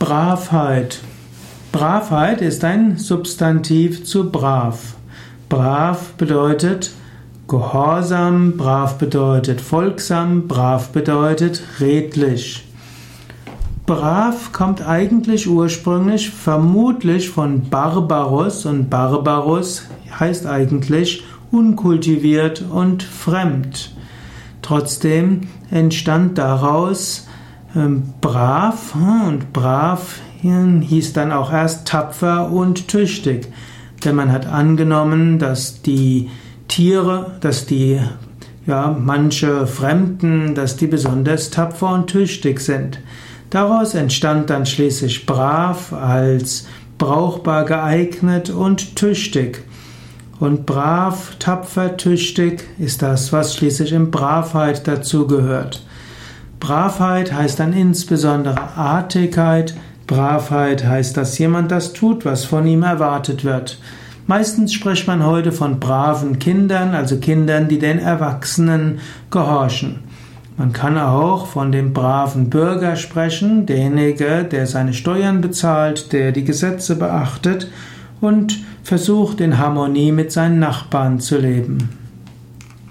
Bravheit. Bravheit ist ein Substantiv zu brav. Brav bedeutet gehorsam, brav bedeutet folgsam, brav bedeutet redlich. Brav kommt eigentlich ursprünglich vermutlich von Barbarus und Barbarus heißt eigentlich unkultiviert und fremd. Trotzdem entstand daraus brav und brav hieß dann auch erst tapfer und tüchtig. Denn man hat angenommen, dass die Tiere, manche Fremden, dass die besonders tapfer und tüchtig sind. Daraus entstand dann schließlich brav als brauchbar, geeignet und tüchtig. Und brav, tapfer, tüchtig ist das, was schließlich in Bravheit dazugehört. Bravheit heißt dann insbesondere Artigkeit. Bravheit heißt, dass jemand das tut, was von ihm erwartet wird. Meistens spricht man heute von braven Kindern, also Kindern, die den Erwachsenen gehorchen. Man kann auch von dem braven Bürger sprechen, derjenige, der seine Steuern bezahlt, der die Gesetze beachtet und versucht, in Harmonie mit seinen Nachbarn zu leben.